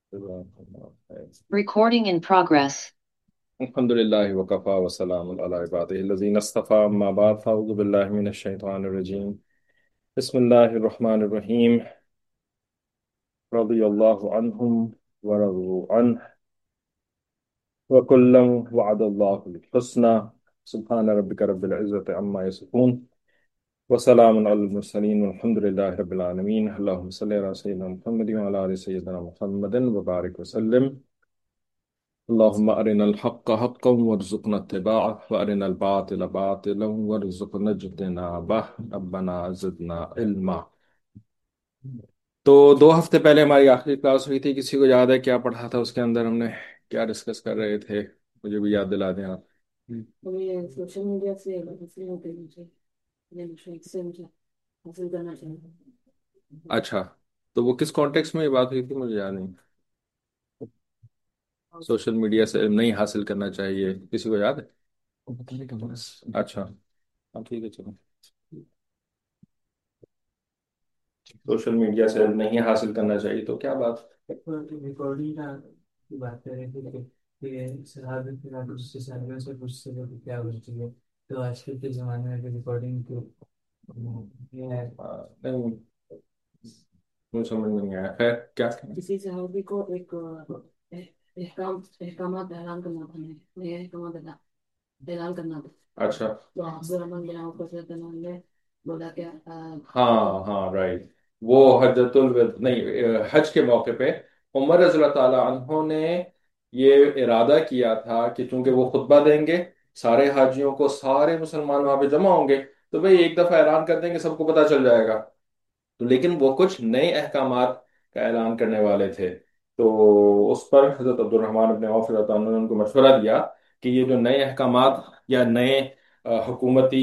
Recording in progress. الحمدللہ وکفا وسلام علی عبادہ الذین اصطفى اما بعد فاعوذ باللہ من الشیطان الرجیم بسم اللہ الرحمن الرحیم رضی اللہ عنہم ورضوا عنہ وکلا وعد اللہ الحسنى سبحان ربک رب العزة عما یصفون وسلام علی المرسلین والحمد للہ رب العالمین اللہم صلی علی سیدنا محمد وعلی آل سیدنا محمد وبارک وسلم اللهم أرنا الحق حقا وارزقنا اتباعه وأرنا الباطل باطلا وارزقنا اجتنابه ربنا زدنا علما۔ تو 2 ہفتے پہلے ہماری آخری کلاس ہوئی تھی، کسی کو یاد ہے کیا پڑھا تھا اس کے اندر؟ ہم نے کیا ڈسکس کر رہے تھے؟ مجھے بھی یاد دلا دیں آپ۔ ہمیں سوشل میڈیا سے حاصل ہوتے مجھے سے مجھے حاصل کرنا چاہیے۔ اچھا، تو وہ کس کانٹیکس میں یہ بات ہوئی تھی مجھے یاد نہیں۔ سوشل میڈیا سے علم نہیں حاصل کرنا چاہیے، کسی کو یاد ہے؟ اچھا، ہاں ٹھیک ہے، چلو۔ سوشل میڈیا سے علم نہیں حاصل کرنا چاہیے تو کیا بات؟ ریکارڈنگ کا بات کر رہے تھے کہ صحابہ کے بعد اس سے سالوں سے کچھ سے کیا ہوتی ہے، تو آج کل کے زمانے میں ریکارڈنگ کو یہ ہے نہیں، مجھے سمجھ میں نہیں آیا، خیر کیا؟ کسی صحابی کو ایک احکامات اعلان کرنا تھا، نئے احکامات اعلان کرنا تھا۔ اچھا، تو حافظ الرحمن بن عوف رضی اللہ عنہ نے بولا کہ ہاں ہاں رائٹ، وہ حجت الود نہیں، حج کے موقع پہ عمر رضی اللہ تعالیٰ عنہ نے یہ ارادہ کیا تھا کہ چونکہ وہ خطبہ دیں گے، سارے حاجیوں کو، سارے مسلمان وہاں پہ جمع ہوں گے، تو بھئی ایک دفعہ اعلان کر دیں گے، سب کو پتہ چل جائے گا۔ تو لیکن وہ کچھ نئے احکامات کا اعلان کرنے والے تھے، تو اس پر حضرت عبد الرحمن بن عوف رضی اللہ عنہ نے ان کو مشورہ دیا کہ یہ جو نئے احکامات یا نئے حکومتی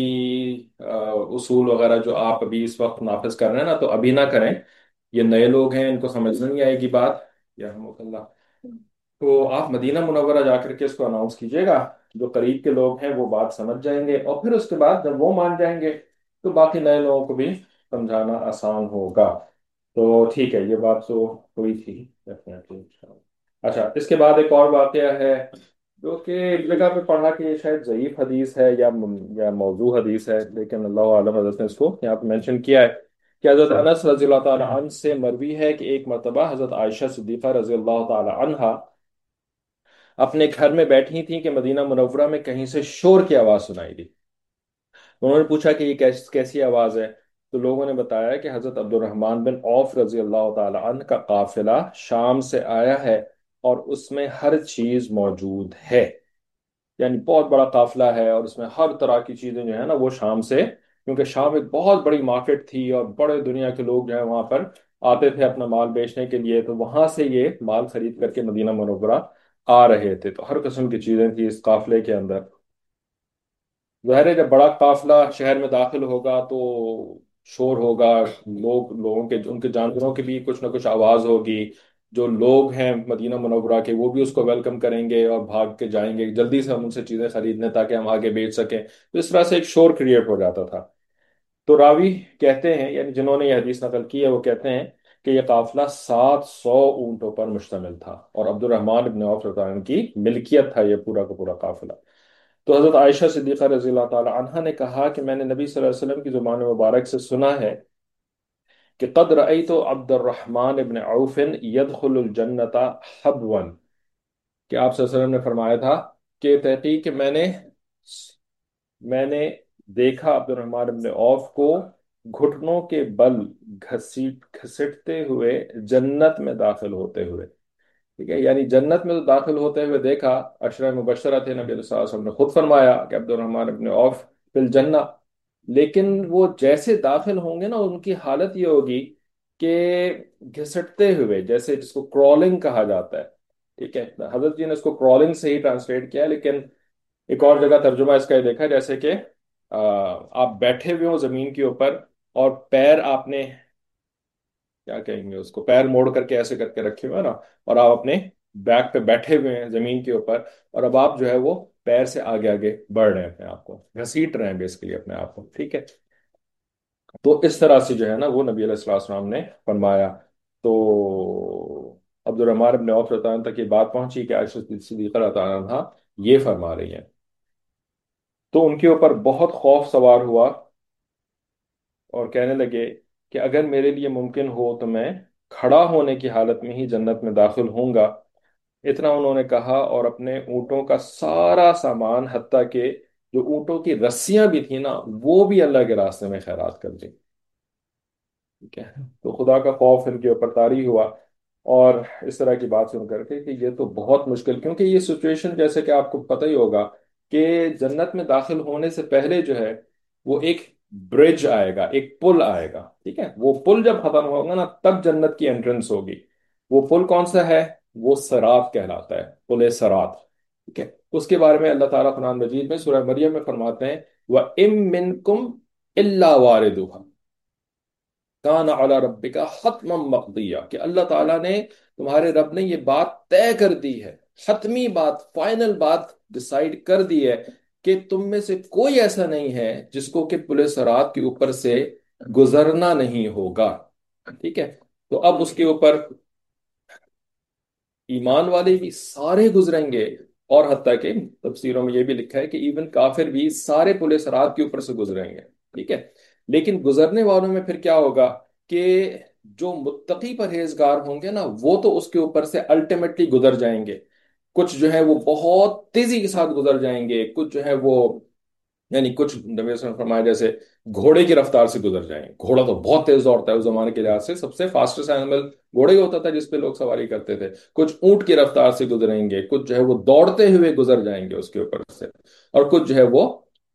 اصول وغیرہ جو آپ ابھی اس وقت نافذ کر رہے ہیں نا، تو ابھی نہ کریں، یہ نئے لوگ ہیں، ان کو سمجھ نہیں آئے گی بات، یا اللہ، تو آپ مدینہ منورہ جا کر کے اس کو اناؤنس کیجیے گا، جو قریب کے لوگ ہیں وہ بات سمجھ جائیں گے، اور پھر اس کے بعد جب وہ مان جائیں گے تو باقی نئے لوگوں کو بھی سمجھانا آسان ہوگا۔ تو ٹھیک ہے، یہ بات تو ہوئی تھی definitely۔ اچھا، اس کے بعد ایک اور واقعہ ہے جو کہ ایک جگہ پہ پڑھا کہ یہ شاید ضعیف حدیث ہے یا موضوع حدیث ہے، لیکن اللہ عالم، حضرت نے اس کو یہاں پہ مینشن کیا ہے کہ حضرت انس رضی اللہ تعالی عنہ سے مروی ہے کہ ایک مرتبہ حضرت عائشہ صدیقہ رضی اللہ تعالی عنہا اپنے گھر میں بیٹھی تھیں کہ مدینہ منورہ میں کہیں سے شور کی آواز سنائی دی۔ انہوں نے پوچھا کہ یہ کیسی آواز ہے؟ تو لوگوں نے بتایا کہ حضرت عبد الرحمن بن عوف رضی اللہ تعالی عنہ کا قافلہ شام سے آیا ہے اور اس میں ہر چیز موجود ہے، یعنی بہت بڑا قافلہ ہے اور اس میں ہر طرح کی چیزیں جو ہیں نا وہ شام سے، کیونکہ شام ایک بہت بڑی مارکیٹ تھی اور بڑے دنیا کے لوگ جو ہیں وہاں پر آتے تھے اپنا مال بیچنے کے لیے، تو وہاں سے یہ مال خرید کر کے مدینہ منورہ آ رہے تھے، تو ہر قسم کی چیزیں تھیں اس قافلے کے اندر۔ ظاہر ہے جب بڑا قافلہ شہر میں داخل ہوگا تو شور ہوگا، لوگوں کے، ان کے جانوروں کی بھی کچھ نہ کچھ آواز ہوگی، جو لوگ ہیں مدینہ منورہ کے وہ بھی اس کو ویلکم کریں گے اور بھاگ کے جائیں گے جلدی سے ہم ان سے چیزیں خریدنے تاکہ ہم آگے بیچ سکیں، تو اس طرح سے ایک شور کریٹ ہو جاتا تھا۔ تو راوی کہتے ہیں، یعنی جنہوں نے یہ حدیث نقل کی ہے، وہ کہتے ہیں کہ یہ قافلہ 700 اونٹوں پر مشتمل تھا اور عبد الرحمن ابن عوف رضی اللہ عنہ کی ملکیت تھا یہ پورا کا پورا قافلہ۔ تو حضرت عائشہ صدیقہ رضی اللہ تعالی عنہا نے کہا کہ میں نے نبی صلی اللہ علیہ وسلم کی زبان مبارک سے سنا ہے کہ قد رأیت عبد الرحمن ابن عوف يدخل الجنت حبوا، کہ آپ صلی اللہ علیہ وسلم نے فرمایا تھا کہ تحقیق کہ میں نے دیکھا عبد الرحمن ابن عوف کو گھٹنوں کے بل گھسیٹتے ہوئے جنت میں داخل ہوتے ہوئے، ٹھیک ہے، یعنی جنت میں تو داخل ہوتے ہوئے دیکھا، عشرہ مبشرہ تھے، نبی صلی اللہ علیہ وسلم نے خود فرمایا کہ عبد الرحمن ابن عوف فی الجنہ، لیکن وہ جیسے داخل ہوں گے نا ان کی حالت یہ ہوگی کہ گھسٹتے ہوئے، جیسے جس کو کرالنگ کہا جاتا ہے، ٹھیک ہے، حضرت جی نے اس کو کرالنگ سے ہی ٹرانسلیٹ کیا ہے، لیکن ایک اور جگہ ترجمہ اس کا یہ دیکھا جیسے کہ آپ بیٹھے ہوئے ہوں زمین کے اوپر اور پیر آپ نے، کیا کہیں گے اس کو، پیر موڑ کر کے ایسے کر کے رکھے ہوئے ہیں نا، اور آپ اپنے بیک پہ بیٹھے ہوئے ہیں زمین کے اوپر، اور اب آپ جو ہے وہ پیر سے آگے آگے بڑھ رہے ہیں، اپنے آپ کو گھسیٹ رہے ہیں بیسکلی اپنے آپ کو، ٹھیک ہے۔ تو اس طرح سے جو ہے نا وہ نبی علیہ السلام نے فرمایا۔ تو عبد الرحمن ابن عوف رضی اللہ عنہ تک یہ بات پہنچی کہ عائشہ صدیقہ رضی اللہ عنہا یہ فرما رہی ہیں، تو ان کے اوپر بہت خوف سوار ہوا اور کہنے لگے کہ اگر میرے لیے ممکن ہو تو میں کھڑا ہونے کی حالت میں ہی جنت میں داخل ہوں گا۔ اتنا انہوں نے کہا اور اپنے اونٹوں کا سارا سامان، حتیٰ کہ جو اونٹوں کی رسیاں بھی تھیں نا، وہ بھی اللہ کے راستے میں خیرات کر دی۔ ٹھیک ہے، تو خدا کا خوف ان کے اوپر طاری ہوا، اور اس طرح کی بات سن کر کے کہ یہ تو بہت مشکل، کیونکہ یہ سچویشن جیسے کہ آپ کو پتہ ہی ہوگا کہ جنت میں داخل ہونے سے پہلے جو ہے وہ ایک برج آئے گا، ایک پل آئے گا، ٹھیک ہے، وہ پل جب ختم ہوگا نا تب جنت کی انٹرنس ہوگی۔ وہ پل کون سا ہے؟ وہ صراط کہلاتا ہے، پل صراط، ٹھیک ہے۔ اس کے بارے میں اللہ تعالیٰ قرآن مجید میں سورہ مریم میں فرماتے ہیں وَإِن مِّنكُمْ إِلَّا وَارِدُهَا کان علی ربک حتما مقضیہ، کہ اللہ تعالیٰ نے، تمہارے رب نے یہ بات طے کر دی ہے، حتمی بات، فائنل بات ڈسائیڈ کر دی ہے کہ تم میں سے کوئی ایسا نہیں ہے جس کو کہ پل صراط کے اوپر سے گزرنا نہیں ہوگا، ٹھیک ہے۔ تو اب اس کے اوپر ایمان والے بھی سارے گزریں گے، اور حتیٰ کہ تفسیروں میں یہ بھی لکھا ہے کہ ایون کافر بھی سارے پل صراط کے اوپر سے گزریں گے، ٹھیک ہے۔ لیکن گزرنے والوں میں پھر کیا ہوگا کہ جو متقی پرہیزگار ہوں گے نا وہ تو اس کے اوپر سے الٹیمیٹلی گزر جائیں گے، کچھ جو ہے وہ بہت تیزی کے ساتھ گزر جائیں گے، کچھ جو ہے وہ، یعنی کچھ نبی صلی اللہ علیہ وسلم نے فرمایا جیسے گھوڑے کی رفتار سے گزر جائیں گے۔ گھوڑا تو بہت تیز دوڑتا ہے، اس زمانے کے لحاظ سے سب سے فاسٹسٹ اینیمل گھوڑا ہی ہوتا تھا جس پہ لوگ سواری کرتے تھے۔ کچھ اونٹ کی رفتار سے گزریں گے، کچھ جو ہے وہ دوڑتے ہوئے گزر جائیں گے اس کے اوپر سے، اور کچھ جو ہے وہ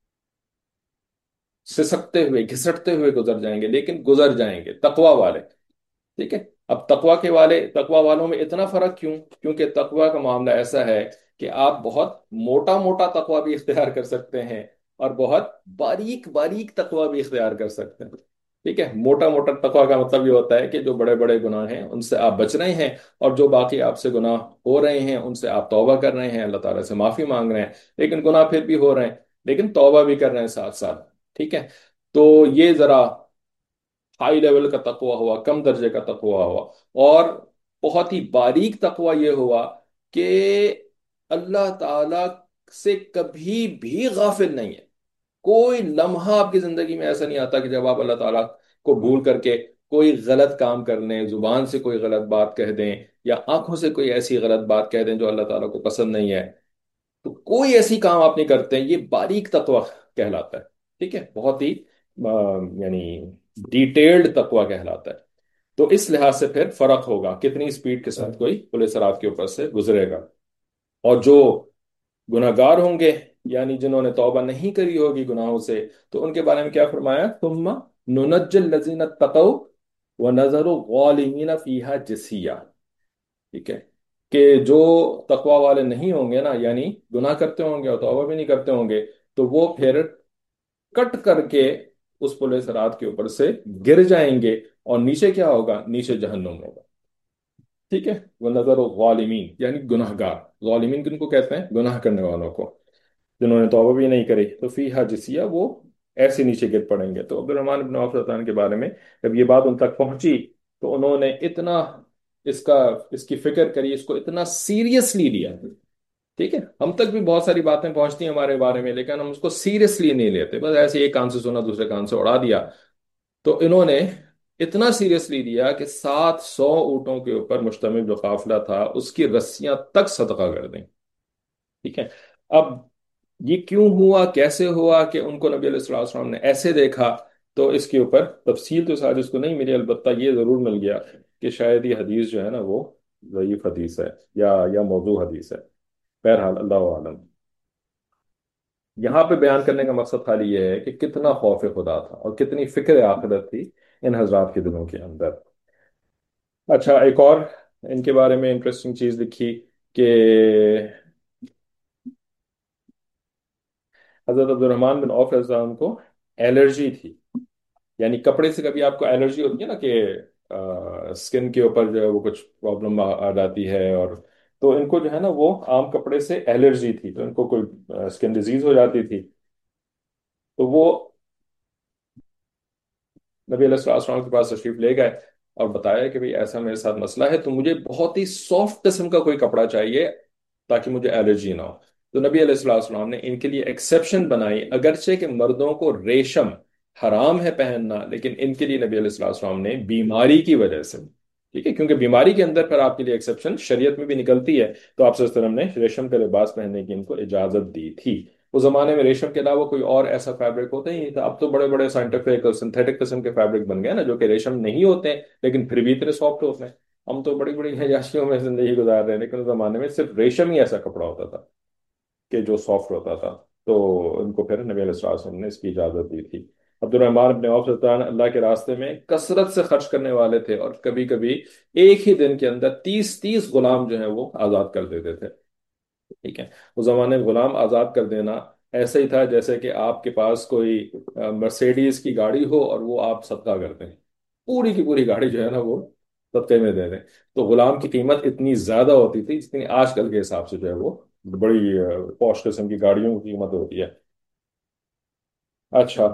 سسکتے ہوئے گھسٹتے ہوئے گزر جائیں گے، لیکن گزر جائیں گے تقوی والے، ٹھیک ہے۔ اب تقوی والوں میں اتنا فرق کیوں؟ کیونکہ تقوی کا معاملہ ایسا ہے کہ آپ بہت موٹا موٹا تقوی بھی اختیار کر سکتے ہیں اور بہت باریک باریک تقوی بھی اختیار کر سکتے ہیں، ٹھیک ہے۔ موٹا موٹا تقوی کا مطلب یہ ہوتا ہے کہ جو بڑے بڑے گناہ ہیں ان سے آپ بچ رہے ہیں، اور جو باقی آپ سے گناہ ہو رہے ہیں ان سے آپ توبہ کر رہے ہیں، اللہ تعالیٰ سے معافی مانگ رہے ہیں، لیکن گناہ پھر بھی ہو رہے ہیں لیکن توبہ بھی کر رہے ہیں ساتھ ساتھ، ٹھیک ہے۔ تو یہ ذرا ہائی لیول کا تقوی ہوا، کم درجے کا تقوی ہوا، اور بہت ہی باریک تقوی یہ ہوا کہ اللہ تعالی سے کبھی بھی غافل نہیں ہے۔ کوئی لمحہ آپ کی زندگی میں ایسا نہیں آتا کہ جب آپ اللہ تعالیٰ کو بھول کر کے کوئی غلط کام کر لیں، زبان سے کوئی غلط بات کہہ دیں یا آنکھوں سے کوئی ایسی غلط بات کہہ دیں جو اللہ تعالیٰ کو پسند نہیں ہے، تو کوئی ایسی کام آپ نہیں کرتے ہیں۔ یہ باریک تقوی کہلاتا ہے، ٹھیک ہے، بہت ہی یعنی ڈیٹیلڈ تقوی کہلاتا ہے۔ تو اس لحاظ سے پھر فرق ہوگا کتنی سپیڈ کے ساتھ کوئی پولیس رات کے اوپر سے گزرے گا، اور جو گناہ گار ہوں گے یعنی جنہوں نے توبہ نہیں کری ہوگی گناہوں سے، تو ان کے بارے میں کیا فرمایا؟ ثم ننجی الذین اتقوا ونذر الظالمین فیہا جثیا، ٹھیک ہے، کہ جو تقوی والے نہیں ہوں گے نا، یعنی گناہ کرتے ہوں گے اور توبہ بھی نہیں کرتے ہوں گے، تو وہ پھر کٹ کر کے اس پل صراط کے اوپر سے گر جائیں گے، اور نیچے کیا ہوگا؟ نیچے جہنم ہوگا، ٹھیک ہے۔ وہ نظر غالمین یعنی گناہ گار، ظالمین کن کو کہتے ہیں؟ گناہ کرنے والوں کو، جنہوں نے توبہ بھی نہیں کری، تو فیہا جسیہ، وہ ایسے نیچے گر پڑیں گے۔ تو عبد الرحمن بن عوف رضی اللہ عنہ کے بارے میں جب یہ بات ان تک پہنچی تو انہوں نے اتنا اس کا اس کی فکر کری، اس کو اتنا سیریسلی لیا، ٹھیک ہے۔ ہم تک بھی بہت ساری باتیں پہنچتی ہیں ہمارے بارے میں لیکن ہم اس کو سیریسلی نہیں لیتے، بس ایسے ایک کان سے سنا دوسرے کان سے اڑا دیا۔ تو انہوں نے اتنا سیریسلی لیا کہ 700 اونٹوں کے اوپر مشتمل جو قافلہ تھا اس کی رسیاں تک صدقہ کر دیں، ٹھیک ہے۔ اب یہ کیوں ہوا، کیسے ہوا کہ ان کو نبی علیہ الصلوۃ والسلام نے ایسے دیکھا؟ تو اس کے اوپر تفصیل تو شاید اس کو نہیں ملی، البتہ یہ ضرور مل گیا کہ شاید یہ حدیث جو ہے نا وہ ضعیف حدیث ہے یا موضوع حدیث ہے۔ بہرحال اللہ عالم، یہاں پہ بیان کرنے کا مقصد خالی یہ ہے کہ کتنا خوف خدا تھا اور کتنی فکر آخرت تھی ان حضرات کے دلوں کے اندر۔ اچھا، ایک اور ان کے بارے میں انٹرسٹنگ چیز لکھی کہ حضرت عبد الرحمن بن عوف رضی اللہ عنہ کو الرجی تھی، یعنی کپڑے سے کبھی آپ کو الرجی ہوتی ہے نا کہ اسکن کے اوپر جو ہے وہ کچھ پرابلم آ جاتی ہے، اور تو ان کو جو ہے نا وہ عام کپڑے سے الرجی تھی، تو ان کو کوئی اسکن ڈیزیز ہو جاتی تھی، تو وہ نبی علیہ السلام کے پاس تشریف لے گئے اور بتایا کہ بھئی ایسا میرے ساتھ مسئلہ ہے، تو مجھے بہت ہی سافٹ قسم کا کوئی کپڑا چاہیے تاکہ مجھے الرجی نہ ہو۔ تو نبی علیہ الصلوۃ والسلام نے ان کے لیے ایکسیپشن بنائی، اگرچہ کہ مردوں کو ریشم حرام ہے پہننا، لیکن ان کے لیے نبی علیہ الصلوۃ والسلام نے بیماری کی وجہ سے، ٹھیک ہے، کیونکہ بیماری کے اندر پھر آپ کے لیے ایکسیپشن شریعت میں بھی نکلتی ہے، تو آپ صلی اللہ علیہ وسلم نے ریشم کا لباس پہننے کی ان کو اجازت دی تھی۔ اس زمانے میں ریشم کے علاوہ کوئی اور ایسا فیبرک ہوتا ہی نہیں تھا، اب تو بڑے بڑے سائنٹیفک اور سنتھیٹک قسم کے فیبرک بن گئے نا، جو کہ ریشم نہیں ہوتے ہیں لیکن پھر بھی اتنے سافٹ ہوتے ہیں۔ ہم تو بڑی بڑی عیاشیوں میں زندگی گزار رہے ہیں، لیکن اس زمانے میں صرف ریشم ہی ایسا کپڑا ہوتا تھا کہ جو سافٹ ہوتا تھا، تو ان کو پھر نبی علیہ الصلوۃ والسلام نے اس کی اجازت دی تھی۔ عبد الرحمن بن عوف رضی اللہ عنہ اللہ کے راستے میں کثرت سے خرچ کرنے والے تھے، اور کبھی کبھی ایک ہی دن کے اندر 30 غلام جو ہیں وہ آزاد کر دیتے تھے، ٹھیک ہے۔ اس زمانے میں غلام آزاد کر دینا ایسا ہی تھا جیسے کہ آپ کے پاس کوئی مرسیڈیز کی گاڑی ہو اور وہ آپ صدقہ کرتے ہیں، پوری کی پوری گاڑی جو ہے نا وہ صدقے میں دے دیں۔ تو غلام کی قیمت اتنی زیادہ ہوتی تھی جتنی آج کل کے حساب سے جو ہے وہ بڑی پوش قسم کی گاڑیوں کی قیمت ہوتی ہے۔ اچھا،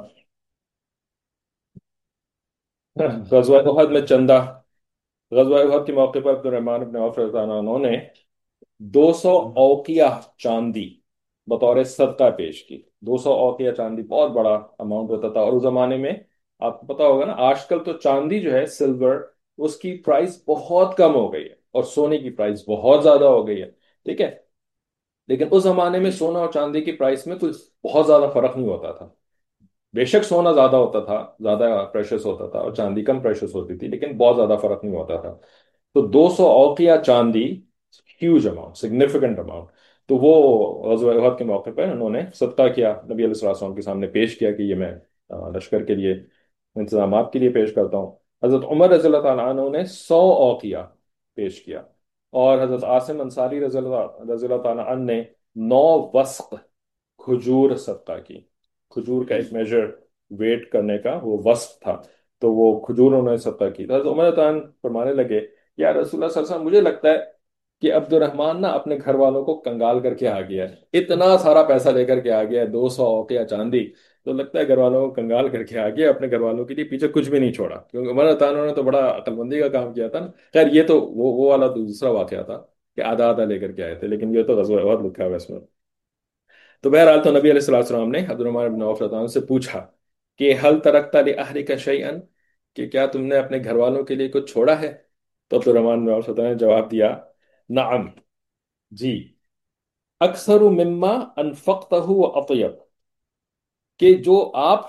غزوہ احد میں چندہ، غزوہ احد کے موقع پر عبد الرحمن بن عوف رضی اللہ عنہ نے 200 اوقیہ چاندی بطور صدقہ پیش کی۔ 200 اوقیہ چاندی بہت بڑا اماؤنٹ ہوتا تھا، اور اس زمانے میں آپ کو پتا ہوگا نا، آج کل تو چاندی جو ہے سلور، اس کی پرائس بہت کم ہو گئی ہے، اور سونے کی پرائس بہت زیادہ ہو گئی ہے، ٹھیک ہے، لیکن اس زمانے میں سونا اور چاندی کی پرائس میں کوئی بہت زیادہ فرق نہیں ہوتا تھا۔ بے شک سونا زیادہ ہوتا تھا، زیادہ پریشس ہوتا تھا، اور چاندی کم پریشس ہوتی تھی، لیکن بہت زیادہ فرق نہیں ہوتا تھا۔ تو 200 اوقیہ چاندی، ہیوج اماؤنٹ، سگنیفیکنٹ اماؤنٹ، تو وہ غزوہ احد کے موقع پہ انہوں نے صدقہ کیا، نبی علیہ الصلوۃ والسلام کے سامنے پیش کیا کہ یہ میں لشکر کے لیے انتظامات کے لیے پیش کرتا ہوں۔ حضرت عمر رضی اللہ تعالیٰ عنہ نے 100 اوقیہ پیش کیا، اور حضرت عاصم انصاری رضی اللہ تعالیٰ عنہ نے 9 وسق کھجور صدقہ کی۔ کھجور کا ایک میجر ویٹ کرنے کا وہ وسق تھا، تو وہ کھجور انہوں نے صدقہ کی۔ تو حضرت عمر تعالیٰ فرمانے لگے، یا رسول اللہ صلی اللہ علیہ وسلم، مجھے لگتا ہے کہ عبد الرحمن نا اپنے گھر والوں کو کنگال کر کے آ گیا ہے، اتنا سارا پیسہ لے کر کے آ گیا ہے، 200 اوقیہ چاندی، تو لگتا ہے گھر والوں کو کنگال کر کے آ گیا، اپنے گھر والوں کے لیے پیچھے کچھ بھی نہیں چھوڑا، کیونکہ عمر تعالیٰ نے تو بڑا عقل مندی کا کام کیا تھا نا۔ خیر یہ تو وہ والا دوسرا واقعہ تھا کہ آدھا آدھا لے کر کے آئے تھے، لیکن یہ تو غزوہ احد لکھا ہوا ہے اس میں۔ تو بہرحال تو نبی علیہ الصلوۃ والسلام نے عبد الرحمن بن عوف رضی اللہ عنہ سے پوچھا کہ حل ترکت لأہلک شیئا، کہ کیا تم نے اپنے گھر والوں کے لیے کچھ چھوڑا ہے؟ تو عبد الرحمن بن عوف رضی اللہ عنہ نے جواب دیا، نعم، جی، اکثر مما انفقتہ و اطیب، کہ جو آپ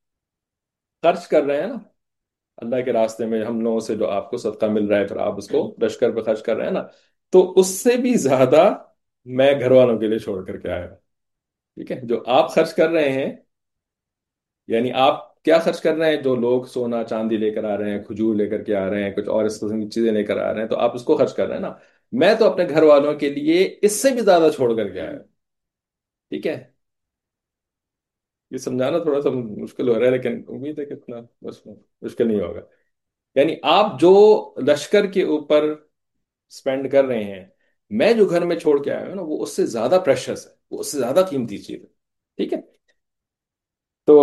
خرچ کر رہے ہیں نا اللہ کے راستے میں، ہم لوگوں سے جو آپ کو صدقہ مل رہا ہے، پھر آپ اس کو لشکر پہ خرچ کر رہے ہیں نا، تو اس سے بھی زیادہ میں گھر والوں کے لیے چھوڑ کر کے آیا ہوں، ٹھیک ہے۔ جو آپ خرچ کر رہے ہیں، یعنی آپ کیا خرچ کر رہے ہیں، جو لوگ سونا چاندی لے کر آ رہے ہیں، کھجور لے کر کے آ رہے ہیں، کچھ اور اس قسم کی چیزیں لے کر آ رہے ہیں، تو آپ اس کو خرچ کر رہے ہیں نا، میں تو اپنے گھر والوں کے لیے اس سے بھی زیادہ چھوڑ کر کے آیا ہوں، ٹھیک ہے۔ یہ سمجھانا تھوڑا سا مشکل ہو رہا ہے، لیکن امید ہے کہ اتنا بس مشکل نہیں ہوگا۔ یعنی آپ جو لشکر کے اوپر سپینڈ کر رہے ہیں، میں جو گھر میں چھوڑ کے آیا ہوں نا، وہ اس سے زیادہ پریشس ہے، وہ اس سے زیادہ قیمتی چیز ہے، ٹھیک ہے۔ تو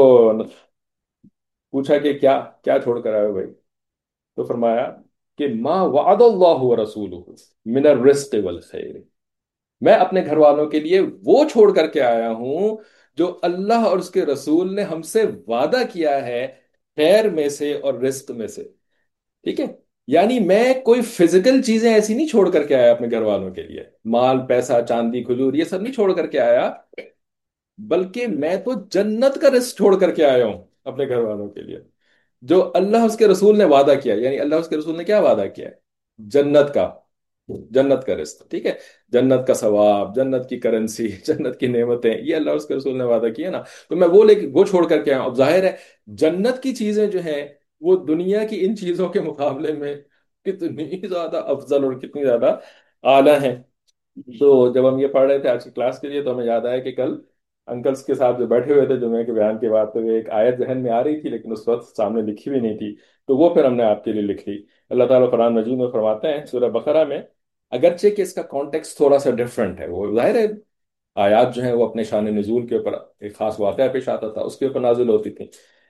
پوچھا کہ کیا کیا چھوڑ کر آئے ہو بھائی؟ تو فرمایا کہ ما وعد اللہ ورسولہ من الرزق والخیر، میں اپنے گھر والوں کے لیے وہ چھوڑ کر کے آیا ہوں جو اللہ اور اس کے رسول نے ہم سے وعدہ کیا ہے، خیر میں سے اور رزق میں سے، ٹھیک ہے۔ یعنی میں کوئی فزیکل چیزیں ایسی نہیں چھوڑ کر کے آیا اپنے گھر والوں کے لیے، مال پیسہ چاندی کھجور یہ سب نہیں چھوڑ کر کے آیا، بلکہ میں تو جنت کا رزق چھوڑ کر کے آیا ہوں اپنے گھر والوں کے لیے، جو اللہ اس کے رسول نے وعدہ کیا، یعنی اللہ اس کے رسول نے کیا وعدہ کیا ہے؟ جنت کا، جنت کا رزق، ٹھیک ہے، جنت کا ثواب، جنت کی کرنسی، جنت کی نعمتیں، یہ اللہ اس کے رسول نے وعدہ کیا نا، تو میں وہ چھوڑ کر کے آیا ہوں۔ اب ظاہر ہے جنت کی چیزیں جو ہیں وہ دنیا کی ان چیزوں کے مقابلے میں کتنی زیادہ افضل اور کتنی زیادہ اعلیٰ ہیں۔ تو جب ہم یہ پڑھ رہے تھے آج کی کلاس کے لیے، تو ہمیں یاد آیا کہ کل انکلس کے ساتھ جو بیٹھے ہوئے تھے جمعے کے بیان کے بعد، تو ایک آیت ذہن میں آ رہی تھی لیکن اس وقت سامنے لکھی بھی نہیں تھی، تو وہ پھر ہم نے آپ کے لیے لکھ لی۔ اللہ تعالیٰ قرآن مجید میں فرماتے ہیں سورہ بقرہ میں، اگرچہ کہ اس کا کانٹیکس تھوڑا سا ڈفرینٹ ہے، وہ ظاہر ہے آیات جو ہیں وہ اپنے شان نزول کے اوپر ایک خاص واقعہ پیش آتا تھا، اس کے اوپر نازل ہوتی تھی،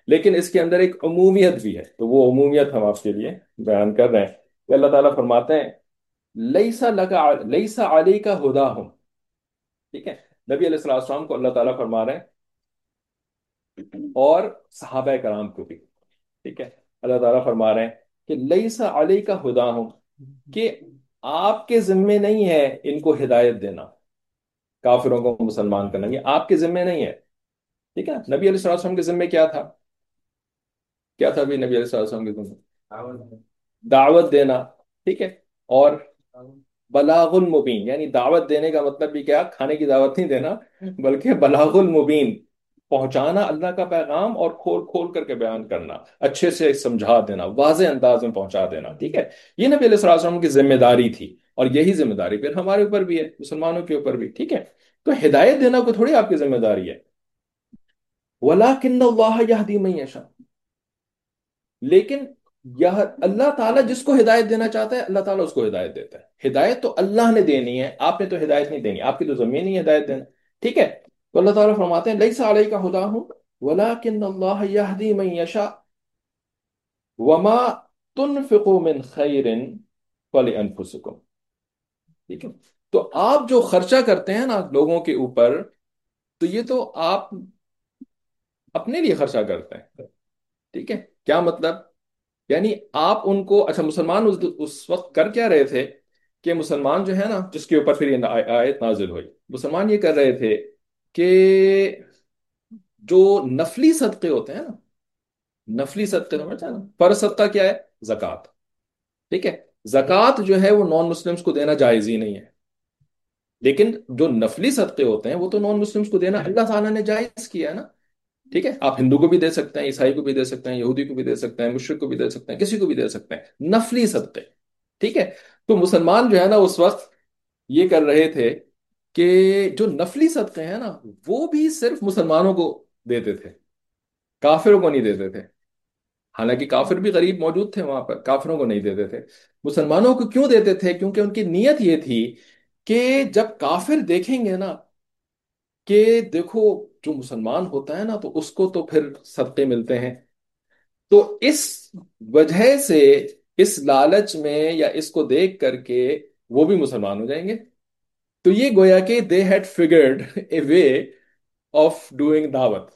لیکن اس کے اندر ایک عمومیت بھی ہے، تو وہ عمومیت ہم آپ کے لیے بیان کر رہے ہیں کہ اللہ تعالیٰ فرماتے ہیں لیسا لگا لیسا علی کا ہدا ہوں، ٹھیک ہے، نبی علیہ الصلوۃ والسلام کو اللہ تعالیٰ فرما رہے ہیں اور صحابہ کرام کو بھی، ٹھیک ہے، اللہ تعالیٰ فرما رہے ہیں کہ لیسا علی کا ہدا ہوں، کہ آپ کے ذمے نہیں ہے ان کو ہدایت دینا، کافروں کو مسلمان کرنا یہ آپ کے ذمے نہیں ہے، ٹھیک ہے، نبی علیہ الصلوۃ والسلام کے ذمے کیا تھا؟ کیا تھا بھی نبی علیہ الصلوۃ والسلام کے ذمے؟ دعوت دینا، ٹھیک ہے، اور بلاغ المبین، یعنی دعوت دینے کا مطلب بھی کیا، کھانے کی دعوت نہیں دینا، بلکہ بلاغ المبین، پہنچانا اللہ کا پیغام اور کھول کھول کر کے بیان کرنا، اچھے سے سمجھا دینا، واضح انداز میں پہنچا دینا، ٹھیک ہے، یہ نبی علیہ الصلوۃ والسلام کی ذمہ داری تھی، اور یہی ذمہ داری پھر ہمارے اوپر بھی ہے، مسلمانوں کے اوپر بھی، ٹھیک ہے، تو ہدایت دینا کو تھوڑی آپ کی ذمہ داری ہے، وَلَٰكِنَّ اللَّهَ يَهْدِي مَن يَشَاءُ، لیکن یہ اللہ تعالیٰ جس کو ہدایت دینا چاہتا ہے اللہ تعالیٰ اس کو ہدایت دیتا ہے، ہدایت تو اللہ نے دینی ہے، آپ نے تو ہدایت نہیں دینی، آپ کی تو زمین ہی ہدایت دینا، ٹھیک ہے، تو اللہ تعالیٰ فرماتے ہیں لیس علیک ہداہم ولکن اللہ یہدی من یشاء وما تنفقوا من خیر فلانفسکم، ٹھیک ہے، تو آپ جو خرچہ کرتے ہیں نا لوگوں کے اوپر، تو یہ تو آپ اپنے لیے خرچہ کرتے ہیں، ٹھیک ہے، کیا مطلب، یعنی آپ ان کو، اچھا مسلمان اس وقت کر کیا رہے تھے کہ مسلمان جو ہے نا جس کے اوپر پھر یہ آیت نازل ہوئی، مسلمان یہ کر رہے تھے کہ جو نفلی صدقے ہوتے ہیں نا، نفلی صدقے سمجھتے ہیں نا، فرض صدقہ کیا ہے؟ زکوٰۃ، ٹھیک ہے، زکوٰۃ جو ہے وہ نان مسلمس کو دینا جائز ہی نہیں ہے، لیکن جو نفلی صدقے ہوتے ہیں وہ تو نان مسلمس کو دینا اللہ تعالیٰ نے جائز کیا ہے نا، ٹھیک ہے، آپ ہندو کو بھی دے سکتے ہیں، عیسائی کو بھی دے سکتے ہیں، یہودی کو بھی دے سکتے ہیں، مشرک کو بھی دے سکتے ہیں، کسی کو بھی دے سکتے ہیں، نفلی صدقے، ٹھیک ہے، تو مسلمان جو ہے نا اس وقت یہ کر رہے تھے کہ جو نفلی صدقے ہیں نا وہ بھی صرف مسلمانوں کو دیتے تھے، کافروں کو نہیں دیتے تھے، حالانکہ کافر بھی غریب موجود تھے وہاں پر، کافروں کو نہیں دیتے تھے، مسلمانوں کو کیوں دیتے تھے؟ کیونکہ ان کی نیت یہ تھی کہ جب کافر دیکھیں گے نا کہ دیکھو جو مسلمان ہوتا ہے نا تو اس کو تو پھر صدقے ملتے ہیں، تو اس وجہ سے اس لالچ میں یا اس کو دیکھ کر کے وہ بھی مسلمان ہو جائیں گے، تو یہ گویا کہ they had figured a way of doing دعوت،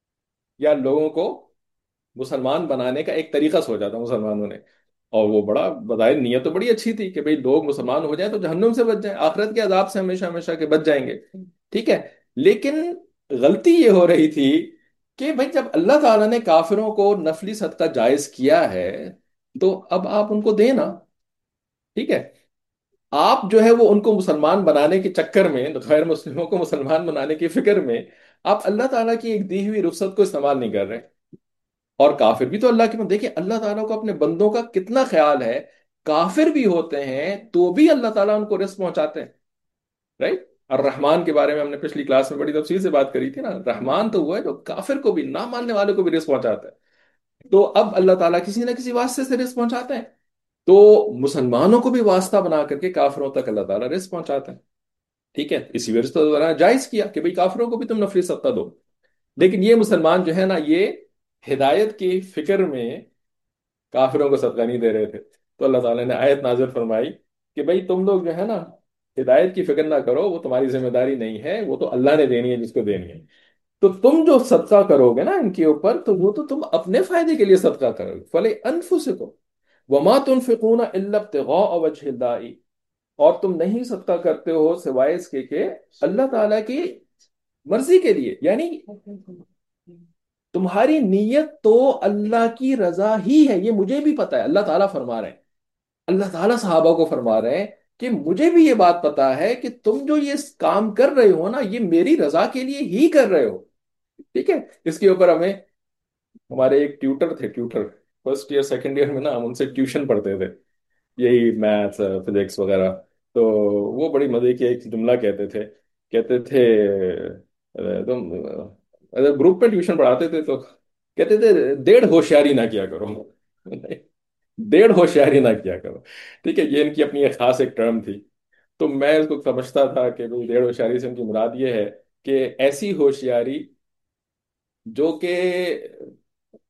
یا لوگوں کو مسلمان بنانے کا ایک طریقہ سوچا تھا مسلمانوں نے، اور وہ بڑا بظاہر نیت تو بڑی اچھی تھی کہ بھئی لوگ مسلمان ہو جائیں تو جہنم سے بچ جائیں، آخرت کے عذاب سے ہمیشہ ہمیشہ کے بچ جائیں گے، ٹھیک ہے، لیکن غلطی یہ ہو رہی تھی کہ بھئی جب اللہ تعالیٰ نے کافروں کو نفلی صدقہ جائز کیا ہے تو اب آپ ان کو دینا، ٹھیک ہے، آپ جو ہے وہ ان کو مسلمان بنانے کے چکر میں، غیر مسلموں کو مسلمان بنانے کی فکر میں آپ اللہ تعالیٰ کی ایک دی ہوئی رخصت کو استعمال نہیں کر رہے، اور کافر بھی تو اللہ کے، دیکھیں اللہ تعالیٰ کو اپنے بندوں کا کتنا خیال ہے، کافر بھی ہوتے ہیں تو بھی اللہ تعالیٰ ان کو رزق پہنچاتے ہیں، رائٹ، الرحمان کے بارے میں ہم نے پچھلی کلاس میں بڑی تفصیل سے بات کری تھی نا، رحمان تو وہ ہے جو کافر کو بھی، نہ ماننے والے کو بھی رزق پہنچاتا ہے، تو اب اللہ تعالیٰ کسی نہ کسی واسطے سے رزق پہنچاتے ہیں، تو مسلمانوں کو بھی واسطہ بنا کر کے کافروں تک اللہ تعالیٰ رزق پہنچاتے ہیں، ٹھیک ہے، اسی وجہ سے تو اللہ نے جائز کیا کہ بھئی کافروں کو بھی تم نفلی صدقہ دو، لیکن یہ مسلمان جو ہے نا یہ ہدایت کی فکر میں کافروں کو صدقہ نہیں دے رہے تھے، تو اللہ تعالیٰ نے آیت نازل فرمائی کہ بھئی تم لوگ جو ہے نا ہدایت کی فکر نہ کرو، وہ تمہاری ذمہ داری نہیں ہے، وہ تو اللہ نے دینی ہے جس کو دینی ہے، تو تم جو صدقہ کرو گے نا ان کے اوپر تو وہ تو تم اپنے فائدے کے لیے صدقہ کرو گے، فَلِأَنفُسِكُمْ وَمَا تُنْفِقُونَ إِلَّا ابْتِغَاءَ وَجْهِ اللَّهِ، اور تم نہیں صدقہ کرتے ہو سوائے اس کے کہ اللہ تعالیٰ کی مرضی کے لیے، یعنی تمہاری نیت تو اللہ کی رضا ہی ہے، یہ مجھے بھی پتا ہے، اللہ تعالیٰ فرما رہے ہیں، اللہ تعالیٰ صحابہ کو فرما رہے ہیں کہ مجھے بھی یہ بات پتا ہے کہ تم جو یہ کام کر رہے ہو نا یہ میری رضا کے لیے ہی کر رہے ہو، ٹھیک ہے، اس کے اوپر ہمیں ہمارے ایک ٹیوٹر تھے، tutor first year second year میں نا ہم ان سے ٹیوشن پڑھتے تھے، یہی میتھس فزکس وغیرہ، تو وہ بڑی مزے کی ایک جملہ کہتے تھے، کہتے تھے تم اگر گروپ میں ٹیوشن پڑھاتے تھے تو کہتے تھے ڈیڑھ ہوشیاری نہ کیا کرو، ڈیڑھ ہوشیاری نہ کیا کرو، ٹھیک ہے، یہ ان کی اپنی ایک خاص ایک ٹرم تھی، تو میں اس کو سمجھتا تھا کہ بھئی ڈیڑھ ہوشیاری سے ان کی مراد یہ ہے کہ ایسی ہوشیاری جو کہ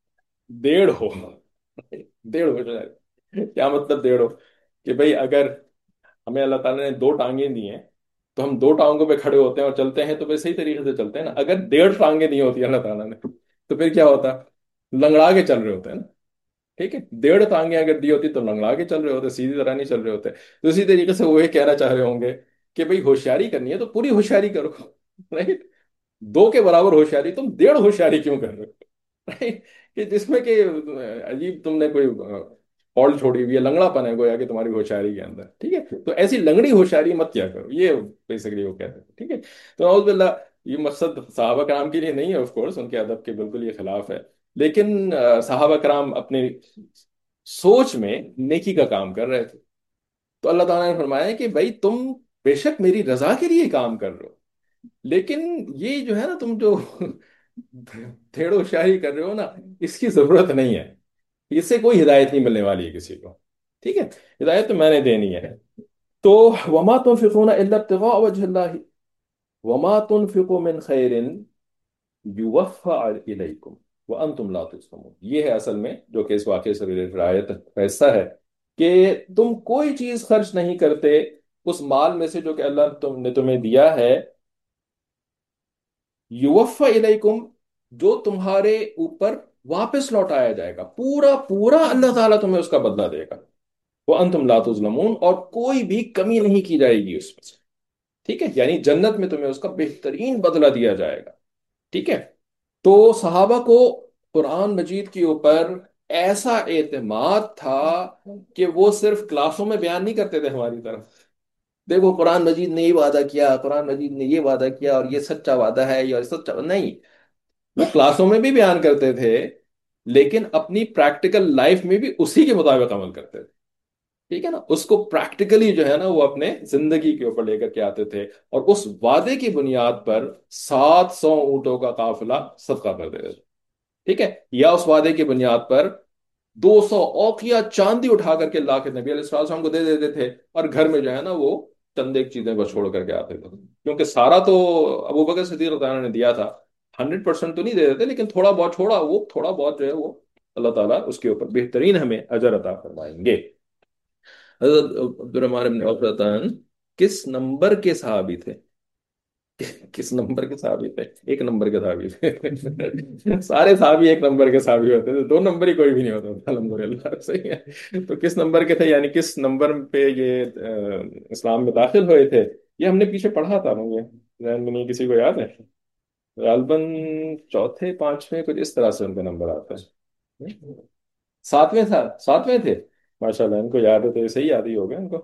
डेढ़ हो। डेढ़ हो जाए, क्या मतलब डेढ़ हो? कि भाई अगर हमें अल्लाह ताला ने दो टांगे दी हैं, तो हम दो टांगों पे खड़े होते हैं और चलते हैं, तो फिर सही तरीके से चलते हैं ना। अगर डेढ़ टांगे दी होती है अल्लाह ताला ने, तो फिर क्या होता? लंगड़ा के चल रहे होते हैं ना। ठीक है, डेढ़ टांगे अगर दी होती तो लंगड़ा के चल रहे होते, सीधी तरह नहीं चल रहे होते। तो इसी तरीके से वो ये कहना चाह रहे होंगे कि भाई होशियारी करनी है तो पूरी होशियारी करो। राइट? दो के बराबर होशियारी, तुम डेढ़ होशियारी क्यों कर रहे हो? राइट? कि जिसमें कि अजीब तुमने कोई फॉल्ट छोड़ी हुई है, लंगड़ापन है गोया कि तुम्हारी होशियारी के अंदर। ठीक है, तो ऐसी लंगड़ी होशियारी मत किया करो, ये बेसिकली वो कहते हैं। ठीक है, तो नाउज़ुबिल्लाह, ये मकसद सहाबा कराम के लिए नहीं है, ऑफ कोर्स उनके अदब के बिल्कुल ये खिलाफ है। लेकिन सहाबा कराम अपने सोच में नेकी का काम कर रहे थे। तो अल्लाह ताला ने फरमाया कि भाई तुम बेशक मेरी रजा के लिए काम कर रहे हो, लेकिन ये जो है ना, तुम जो टेढ़ो शाही कर रहे हो ना, इसकी जरूरत नहीं है। इससे कोई हिदायत नहीं मिलने वाली है किसी को। ठीक है, हिदायत तो मैंने देनी है। तो वमा तुनफिकूना इल्ला इब्तिगा वजहिल्लाह वमा तुनफिकू मिन खैरिन युवफ़ा इलैकुम व अंतुम ला तुज़लमून। ये है असल में जो कि इस वाक़े से रिलेटेड आयत का हिस्सा है, कि तुम कोई चीज खर्च नहीं करते उस माल में से जो कि अल्लाह तुमने तुम्हें दिया है, युवफ़ा इलैकुम, जो तुम्हारे ऊपर वापस लौटाया जाएगा, पूरा पूरा अल्लाह ताला तुम्हें उसका बदला देगा। वो अंतुम ला तुज़लमून, और कोई भी कमी नहीं की जाएगी उसमें से। ठीक है, यानी जन्नत में तुम्हें उसका बेहतरीन बदला दिया जाएगा। ठीक है, तो सहाबा को कुरान मजीद के ऊपर ऐसा एतमाद था कि वो सिर्फ क्लासों में बयान नहीं करते थे हमारी तरफ, देखो कुरान मजीद ने ये वादा किया, कुरान मजीद ने ये वादा किया और ये सच्चा वादा है, ये सच्चा नहीं। वो क्लासों में भी बयान करते थे, लेकिन अपनी प्रैक्टिकल लाइफ में भी उसी के मुताबिक अमल करते थे। ठीक है ना, उसको प्रैक्टिकली जो है ना वो अपने जिंदगी के ऊपर लेकर के आते थे, और उस वादे की बुनियाद पर 700 ऊंटों का काफिला सदका कर देते थे। ठीक है, या उस वादे की बुनियाद पर 200 औकिया चांदी उठा करके ला के नबी अलैहिस्सलाम को दे देते थे, और घर में जो है ना वो चंदे की चीजें बस छोड़ करके आते थे, क्योंकि सारा तो अबू बकर सिद्दीक रज़ियल्लाहु अन्हु ने दिया था। 100% तो नहीं दे देते, लेकिन थोड़ा बहुत छोड़ा, वो थोड़ा बहुत जो है वो अल्लाह ताला उसके ऊपर बेहतरीन हमें अजर अता फरमाएंगे। हजरत अब्दुर्रहमान इब्न औफ किस नंबर के सहाबी थे? किस नंबर के साहबी थे? एक नंबर के साहबी थे। सारे साहबी एक नंबर के साहबी होते थे, दो नंबर ही कोई भी नहीं होता था, अल्हम्दुलिल्लाह। सही है, तो किस नंबर के थे, यानी किस नंबर पे ये इस्लाम में दाखिल हुए थे? ये हमने पीछे पढ़ा था, मुझे ध्यान में नहीं, किसी को याद है? गालबन चौथे पांचवें कुछ इस तरह से उनका नंबर आता है। सातवें था, सातवें थे। माशाल्लाह, इनको याद है तो ये सही याद ही हो गया इनको।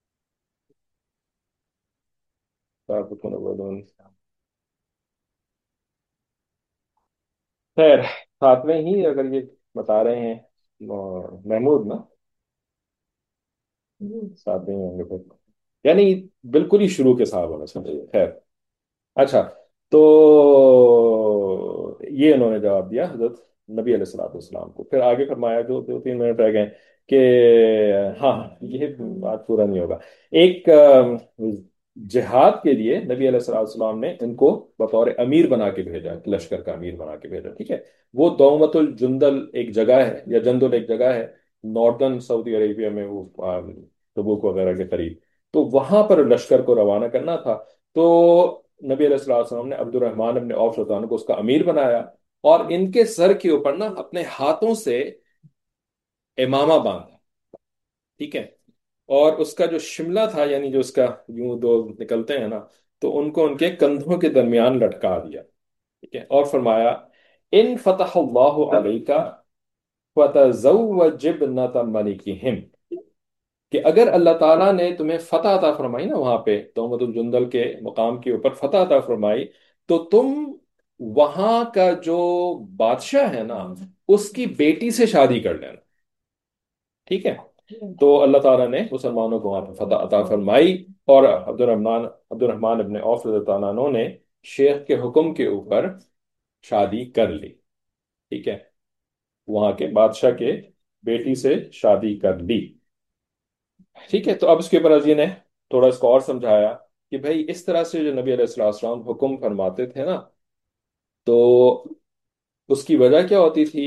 खैर, सातवें ही अगर ये बता रहे हैं, महमूद ना, सातवें ही होंगे फिर, यानी बिल्कुल ही शुरू के साहब होना चाहिए। खैर, अच्छा, तो ये उन्होंने जवाब दिया हजरत नबी अलैहिस्सलाम को। फिर आगे फरमाया, जो 2-3 मिनट रह गए, कि हाँ, ये बात पूरा नहीं होगा। एक जिहाद के लिए नबी अलैहिस्सलाम ने इनको बतौर अमीर बना के भेजा, लश्कर का अमीर बना के भेजा। ठीक है, वो दौमतुल जुंदल एक जगह है, या जंदुल एक जगह है, नॉर्दर्न सऊदी अरेबिया में, वो तबूक वगैरह के करीब। तो वहां पर लश्कर को रवाना करना था। तो नबी अलैहिस्सलाम ने अब्दुर्रहमान इब्न औफ रज़ियल्लाहु अन्हु को उसका अमीर बनाया, और इनके सर के ऊपर ना अपने हाथों से इमामा बांधा। ठीक है, और उसका जो शिमला था, यानी जो उसका यूं दो निकलते हैं ना, तो उनको उनके कंधों के दरमियान लटका दिया। ठीक है, और फरमाया, इन फतहल्लाहु अलैका फतज़व्वज इब्नत मलिकिहिम, कि अगर अल्लाह ताला ने तुम्हें फतह अता फरमाई ना, वहां पे तौमतुल जुंदल के मुकाम के ऊपर फतह अता फरमाई, तो तुम वहां का जो बादशाह है ना, उसकी बेटी से शादी कर लेना। ठीक है, तो अल्लाह ताला ने मुसलमानों को वहां पर फतह अता फरमाई, और अब्दुर्रहमान इब्न औफ रज़ियल्लाहु अन्हु ने शेख के हुक्म के ऊपर शादी कर ली। ठीक है, वहां के बादशाह के बेटी से शादी कर ली। ठीक है, तो अब इसके ऊपर अजी ने थोड़ा इसको और समझाया, कि भाई इस तरह से जो नबी अलैहिस्सलाम हुक्म फरमाते थे ना, तो उसकी वजह क्या होती थी?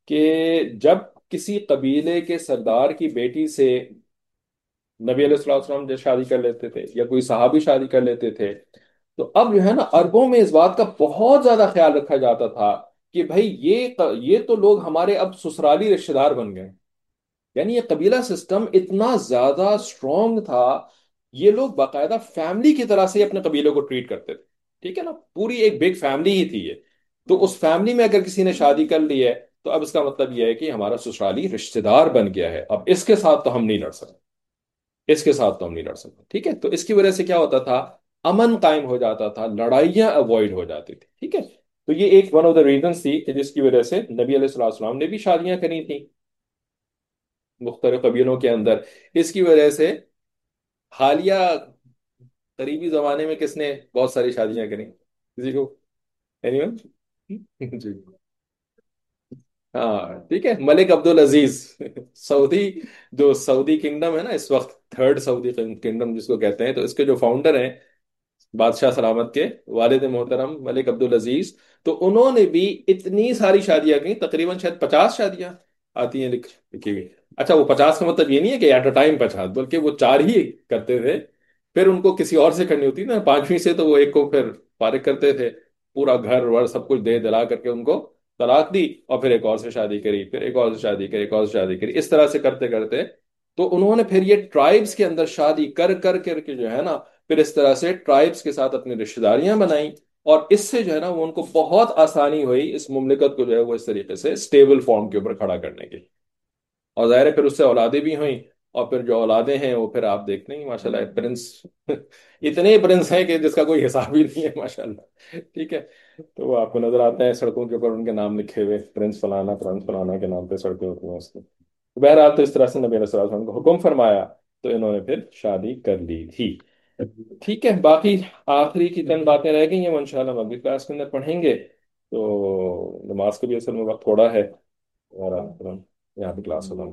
کہ جب کسی قبیلے کے سردار کی بیٹی سے نبی علیہ الصلوۃ والسلام جو شادی کر لیتے تھے یا کوئی صحابی شادی کر لیتے تھے، تو اب جو ہے نا عربوں میں اس بات کا بہت زیادہ خیال رکھا جاتا تھا کہ بھائی یہ تو لوگ ہمارے اب سسرالی رشتے دار بن گئے. یعنی یہ قبیلہ سسٹم اتنا زیادہ اسٹرانگ تھا، یہ لوگ باقاعدہ فیملی کی طرح سے اپنے قبیلے کو ٹریٹ کرتے تھے. ٹھیک ہے نا، پوری ایک بگ فیملی ہی تھی یہ. تو اس فیملی میں اگر کسی نے شادی کر لی ہے تو اب اس کا مطلب یہ ہے کہ ہمارا سسرالی رشتہ دار بن گیا ہے، اب اس کے ساتھ تو ہم نہیں لڑ سکتے، اس کے ساتھ تو ہم نہیں لڑ سکتے. ٹھیک ہے، تو اس کی وجہ سے کیا ہوتا تھا، امن قائم ہو جاتا تھا، لڑائیاں اوائڈ ہو جاتی تھی. ٹھیک ہے، تو یہ ایک ون آف دا ریزنس تھی کہ جس کی وجہ سے نبی علیہ الصلوۃ والسلام نے بھی شادیاں کری تھیں مختلف قبیلوں کے اندر. اس کی وجہ سے حالیہ قریبی زمانے میں کس نے بہت ساری شادیاں کریں، کسی کو؟ Anyone? جی. ہاں ٹھیک ہے، ملک عبد العزیز سعودی، جو سعودی کنگڈم ہے نا اس وقت، تھرڈ سعودی کنگڈم جس کو کہتے ہیں، تو اس کے جو فاؤنڈر ہیں بادشاہ سلامت کے والد محترم ملک عبد العزیز، تو انہوں نے بھی اتنی ساری شادیاں کی، تقریباً شاید 50 شادیاں آتی ہیں لکھی گئی. اچھا، وہ 50 کا مطلب یہ نہیں ہے کہ ایٹ اے ٹائم 50، بلکہ وہ 4 ہی کرتے تھے. پھر ان کو کسی اور سے کرنی ہوتی نا 5ویں سے، تو وہ ایک کو پھر فارغ کرتے تھے، پورا گھر ور سب کچھ دے دلا کر کے ان کو طلاق دی، اور پھر ایک اور سے شادی کری، پھر ایک اور سے شادی کری، ایک اور سے شادی کری، اس طرح سے کرتے کرتے. تو انہوں نے پھر یہ ٹرائبس کے اندر شادی کر کر کر کے جو ہے نا، پھر اس طرح سے ٹرائبس کے ساتھ اپنی رشتہ داریاں بنائیں. اور اس سے جو ہے نا وہ ان کو بہت آسانی ہوئی اس مملکت کو جو ہے وہ اس طریقے سے اسٹیبل فارم کے اوپر کھڑا کرنے کی. اور ظاہر ہے پھر اس سے اولادیں بھی ہوئیں، اور پھر جو اولادیں ہیں وہ پھر آپ دیکھتے ہیں ماشاء اللہ پرنس اتنے پرنس ہیں کہ جس کا کوئی حساب ہی نہیں ہے ماشاء اللہ. ٹھیک ہے، تو وہ آپ کو نظر آتے ہیں سڑکوں کے اوپر ان کے نام لکھے ہوئے، پرنس فلانا کے نام پہ سڑکیں ہوتی ہیں اس کی. تو بہرحال تو اس طرح سے نبی علیہ الصلوۃ والسلام کو حکم فرمایا، تو انہوں نے پھر شادی کر لی تھی. ٹھیک ہے، باقی آخری کی چند باتیں رہ گئی ہیں، وہ انشاءاللہ ہم اگلی کلاس کے اندر پڑھیں گے. تو نماز کا بھی اصل میں وقت تھوڑا ہے، اور یہاں پہ کلاس ختم